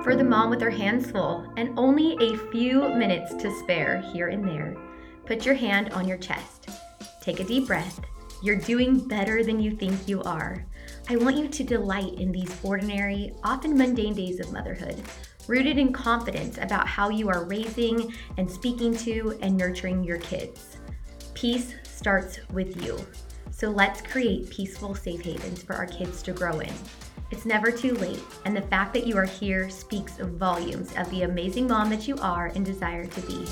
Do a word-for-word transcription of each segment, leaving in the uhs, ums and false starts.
For the mom with her hands full and only a few minutes to spare here and there, put your hand on your chest. Take a deep breath. You're doing better than you think you are. I want you to delight in these ordinary, often mundane days of motherhood, rooted in confidence about how you are raising and speaking to and nurturing your kids. Peace starts with you. So let's create peaceful safe havens for our kids to grow in. It's never too late, and the fact that you are here speaks volumes of the amazing mom that you are and desire to be.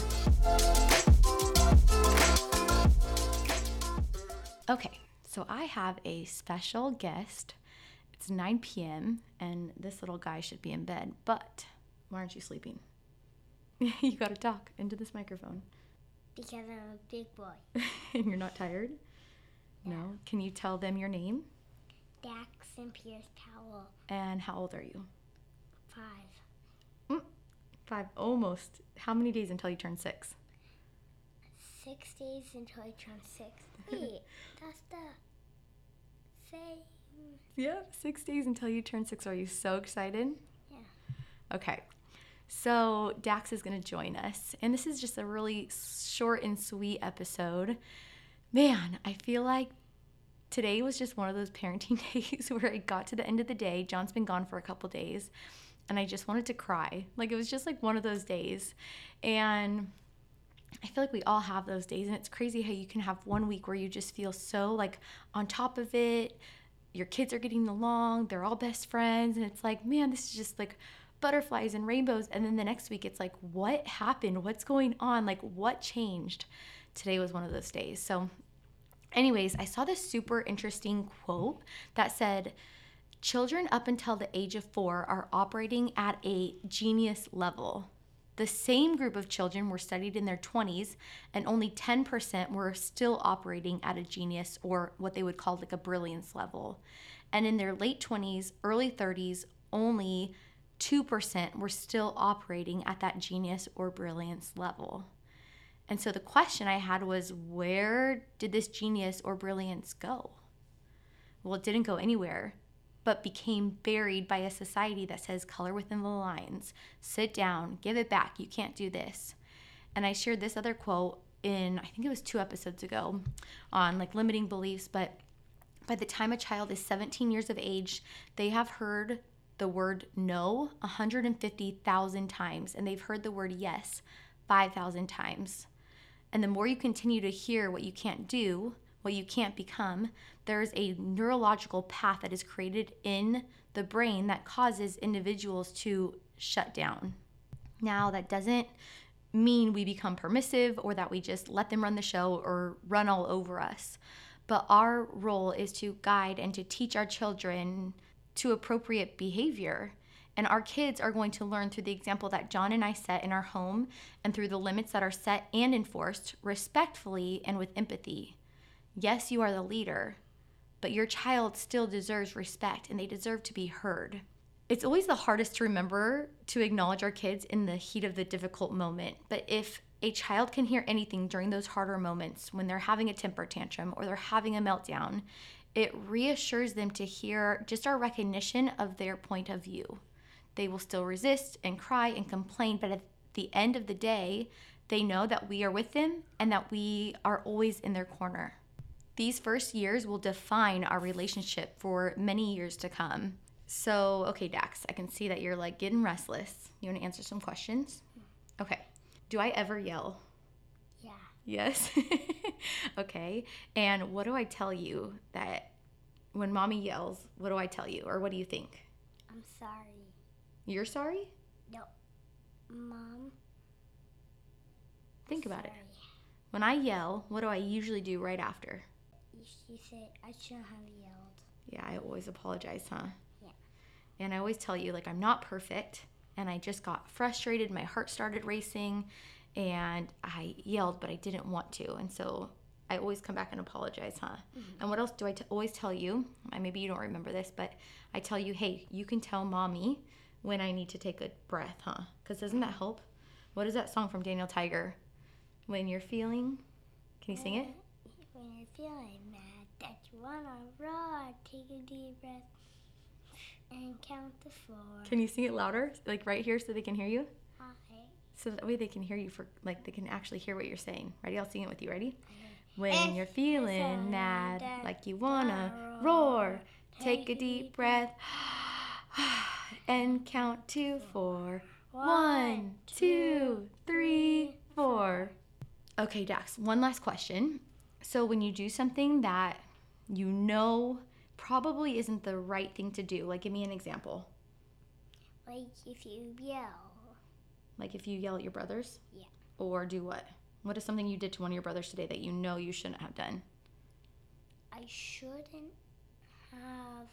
Okay, so I have a special guest. It's nine p.m. and this little guy should be in bed, but why aren't you sleeping? You gotta talk into this microphone. Because I'm a big boy. And you're not tired? No. no. Can you tell them your name? Dax and Pierce Towel. And how old are you? Five. Mm, five, almost. How many days until you turn six? Six days until I turn six. Wait, that's the same. Yeah, six days until you turn six. Are you so excited? Yeah. Okay. So Dax is going to join us. And this is just a really short and sweet episode. Man, I feel like today was just one of those parenting days where I got to the end of the day. John's been gone for a couple days. And I just wanted to cry. Like, it was just like one of those days. And I feel like we all have those days, and it's crazy how you can have one week where you just feel so like on top of it. Your kids are getting along, they're all best friends, and it's like, man, this is just like butterflies and rainbows. And then the next week it's like, what happened? What's going on? Like, what changed? Today was one of those days. So anyways, I saw this super interesting quote that said, children up until the age of four are operating at a genius level. The same group of children were studied in their twenties, and only ten percent were still operating at a genius, or what they would call like a brilliance level. And in their late twenties, early thirties, only two percent were still operating at that genius or brilliance level. And so the question I had was, where did this genius or brilliance go? Well, it didn't go anywhere, but became buried by a society that says color within the lines, sit down, give it back, you can't do this. And I shared this other quote in, I think it was two episodes ago, on like limiting beliefs, but by the time a child is seventeen years of age, they have heard the word no one hundred fifty thousand times, and they've heard the word yes five thousand times. And the more you continue to hear what you can't do, what you can't become, there's a neurological path that is created in the brain that causes individuals to shut down. Now, that doesn't mean we become permissive or that we just let them run the show or run all over us. But our role is to guide and to teach our children to appropriate behavior. And our kids are going to learn through the example that John and I set in our home and through the limits that are set and enforced respectfully and with empathy. Yes, you are the leader, but your child still deserves respect and they deserve to be heard. It's always the hardest to remember to acknowledge our kids in the heat of the difficult moment. But if a child can hear anything during those harder moments when they're having a temper tantrum or they're having a meltdown, it reassures them to hear just our recognition of their point of view. They will still resist and cry and complain, but at the end of the day, they know that we are with them and that we are always in their corner. These first years will define our relationship for many years to come. So, okay, Dax, I can see that you're like getting restless. You want to answer some questions? Okay. Do I ever yell? Yeah. Yes? Okay. And what do I tell you that when mommy yells, what do I tell you? Or what do you think? I'm sorry. You're sorry? No. Mom. Think about sorry. it. When I yell, what do I usually do right after? You say, I shouldn't have yelled. Yeah, I always apologize, huh? Yeah. And I always tell you, like, I'm not perfect, and I just got frustrated, my heart started racing, and I yelled, but I didn't want to, and so I always come back and apologize, huh? Mm-hmm. And what else do I t- always tell you? Maybe you don't remember this, but I tell you, hey, you can tell mommy when I need to take a breath, huh? Because doesn't that help? What is that song from Daniel Tiger? When you're feeling, can you sing it? When you're feeling mad that you wanna roar, take a deep breath and count to four. Can you sing it louder, like right here, so they can hear you? Okay. So that way they can hear you for, like, they can actually hear what you're saying. Ready? I'll sing it with you. Ready? Okay. When If you're it's feeling a mad, that like you wanna roar, roar, take a deep breath and count to four. One, two, three, four. Okay, Dax, one last question. So when you do something that you know probably isn't the right thing to do, like give me an example. Like if you yell. Like if you yell at your brothers? Yeah. Or do what? What is something you did to one of your brothers today that you know you shouldn't have done? I shouldn't have.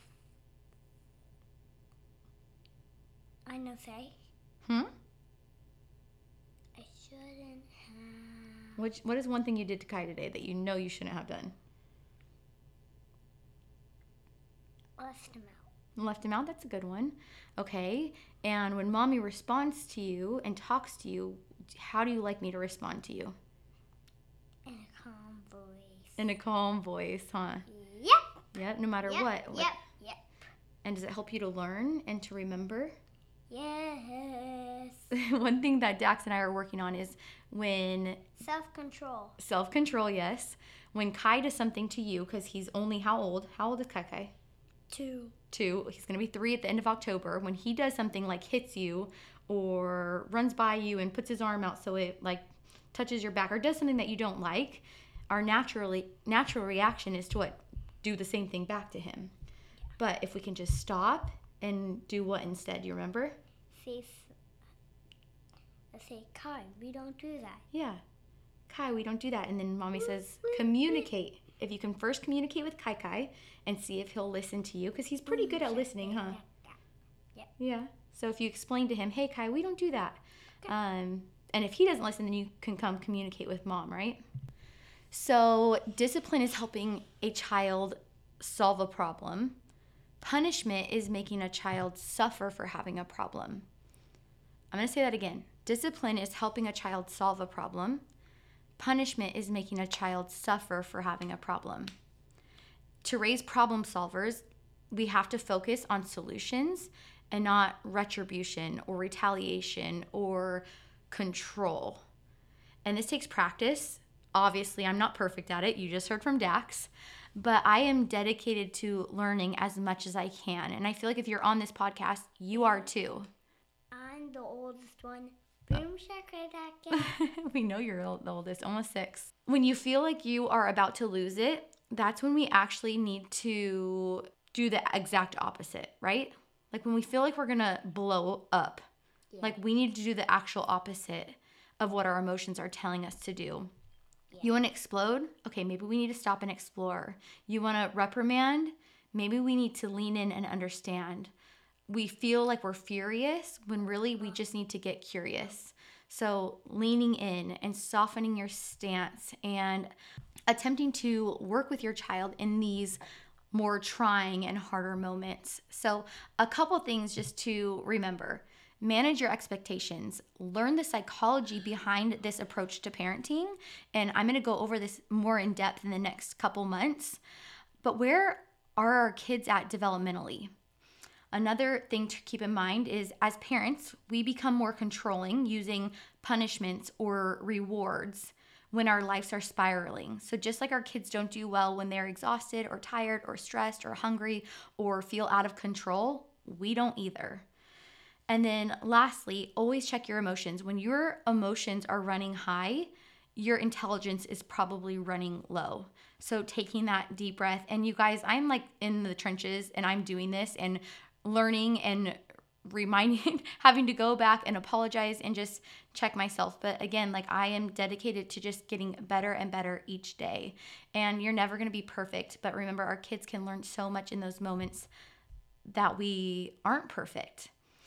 I know say. Hmm? I shouldn't have. Which, what is one thing you did to Kai today that you know you shouldn't have done? Left him out. Left him out? That's a good one. Okay. And when mommy responds to you and talks to you, how do you like me to respond to you? In a calm voice. In a calm voice, huh? Yep. Yep, no matter Yep. what. what. Yep. Yep. And does it help you to learn and to remember? Yes. One thing that Dax and I are working on is when Self-control. self-control, yes. When Kai does something to you, because he's only how old? How old is Kai Kai? Two. Two. He's going to be three at the end of October. When he does something like hits you or runs by you and puts his arm out so it like touches your back or does something that you don't like, our naturally natural reaction is to what? Do the same thing back to him. But if we can just stop and do what instead? You remember? Say, say, Kai, we don't do that. Yeah. Kai, we don't do that. And then mommy says, communicate. If you can first communicate with Kai Kai and see if he'll listen to you, because he's pretty good at listening, huh? Yeah. Yeah. So if you explain to him, hey, Kai, we don't do that. Um, and if he doesn't listen, then you can come communicate with mom, right? So discipline is helping a child solve a problem. Punishment is making a child suffer for having a problem. I'm going to say that again. Discipline is helping a child solve a problem. Punishment is making a child suffer for having a problem. To raise problem solvers, we have to focus on solutions and not retribution or retaliation or control. And this takes practice. Obviously, I'm not perfect at it. You just heard from Dax. But I am dedicated to learning as much as I can. And I feel like if you're on this podcast, you are too. I'm the oldest one. Boom shakalaka. We know you're the oldest, almost six. When you feel like you are about to lose it, that's when we actually need to do the exact opposite, right? Like when we feel like we're gonna blow up, Yeah. like we need to do the actual opposite of what our emotions are telling us to do. Yeah. You want to explode? Okay, maybe we need to stop and explore. You want to reprimand? Maybe we need to lean in and understand. We feel like we're furious when really we just need to get curious. So leaning in and softening your stance and attempting to work with your child in these more trying and harder moments. So a couple things just to remember. Manage your expectations. Learn the psychology behind this approach to parenting. And I'm going to go over this more in depth in the next couple months. But where are our kids at developmentally? Another thing to keep in mind is as parents, we become more controlling using punishments or rewards when our lives are spiraling. So just like our kids don't do well when they're exhausted or tired or stressed or hungry or feel out of control, we don't either. And then lastly, always check your emotions. When your emotions are running high, your intelligence is probably running low. So taking that deep breath, and you guys, I'm like in the trenches and I'm doing this and learning and reminding, having to go back and apologize and just check myself. But again, like I am dedicated to just getting better and better each day. And you're never going to be perfect. But remember, our kids can learn so much in those moments that we aren't perfect.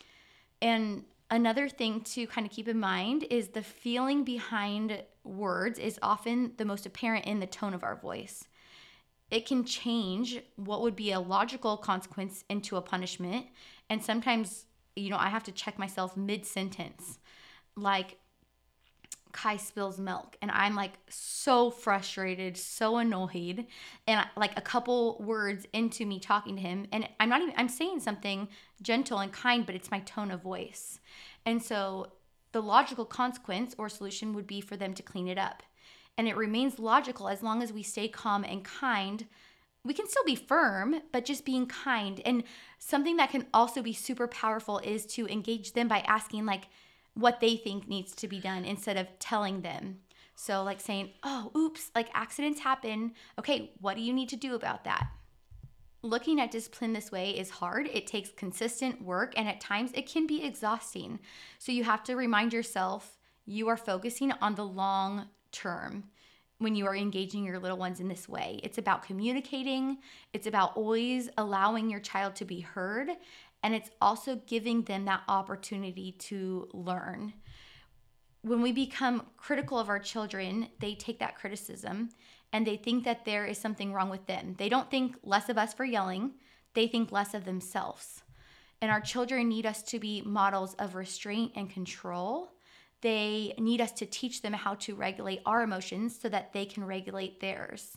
And another thing to kind of keep in mind is the feeling behind words is often the most apparent in the tone of our voice. It can change what would be a logical consequence into a punishment. And sometimes, you know, I have to check myself mid-sentence. Like, Kai spills milk, and I'm like so frustrated, so annoyed, and like a couple words into me talking to him, and I'm not even, I'm saying something gentle and kind, but it's my tone of voice. And so the logical consequence or solution would be for them to clean it up. And it remains logical as long as we stay calm and kind. We can still be firm, but just being kind. And something that can also be super powerful is to engage them by asking like what they think needs to be done instead of telling them. So like saying, oh, oops, like accidents happen. Okay, what do you need to do about that? Looking at discipline this way is hard. It takes consistent work, and at times it can be exhausting. So you have to remind yourself you are focusing on the long term when you are engaging your little ones in this way. It's about communicating. It's about always allowing your child to be heard. And it's also giving them that opportunity to learn. When we become critical of our children, they take that criticism and they think that there is something wrong with them. They don't think less of us for yelling. They think less of themselves. And our children need us to be models of restraint and control. They need us to teach them how to regulate our emotions so that they can regulate theirs.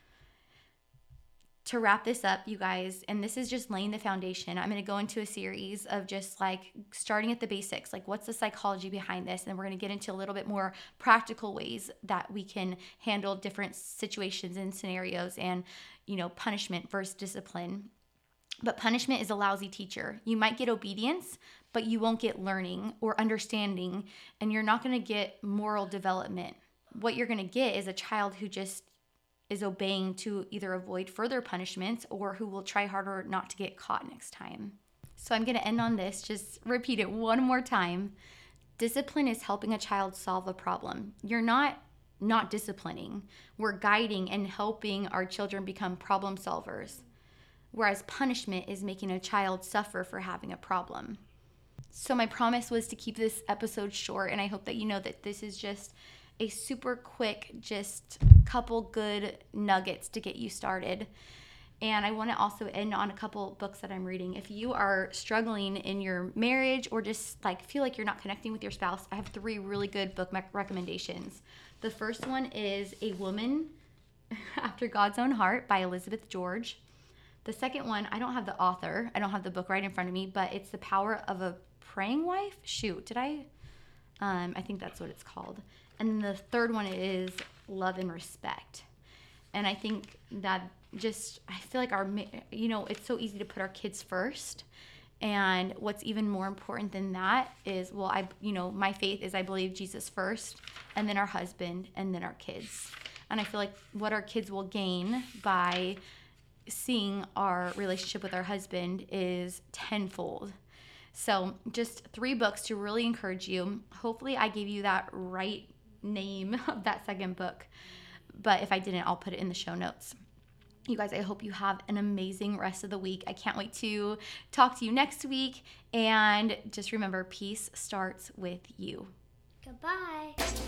To wrap this up, you guys, and this is just laying the foundation, I'm going to go into a series of just like starting at the basics, like what's the psychology behind this, and we're going to get into a little bit more practical ways that we can handle different situations and scenarios and, you know, punishment versus discipline. But punishment is a lousy teacher. You might get obedience, but you won't get learning or understanding, and you're not going to get moral development. What you're going to get is a child who just is obeying to either avoid further punishments or who will try harder not to get caught next time. So I'm going to end on this. Just repeat it one more time. Discipline is helping a child solve a problem. You're not not disciplining. We're guiding and helping our children become problem solvers. Whereas punishment is making a child suffer for having a problem. So my promise was to keep this episode short, and I hope that you know that this is just a super quick, just couple good nuggets to get you started. And I want to also end on a couple books that I'm reading. If you are struggling in your marriage or just like feel like you're not connecting with your spouse, I have three really good book recommendations. The first one is A Woman After God's Own Heart by Elizabeth George. The second one, I don't have the author. I don't have the book right in front of me, but it's The Power of a Praying Wife. Shoot, did I? Um, I think that's what it's called. And then the third one is Love and Respect. And I think that just, I feel like our, you know, it's so easy to put our kids first. And what's even more important than that is, well, I, you know, my faith is I believe Jesus first, and then our husband, and then our kids. And I feel like what our kids will gain by seeing our relationship with our husband is tenfold. So just three books to really encourage you. Hopefully I gave you that right name of that second book. But if I didn't, I'll put it in the show notes. You guys, I hope you have an amazing rest of the week. I can't wait to talk to you next week. And just remember, peace starts with you. Goodbye.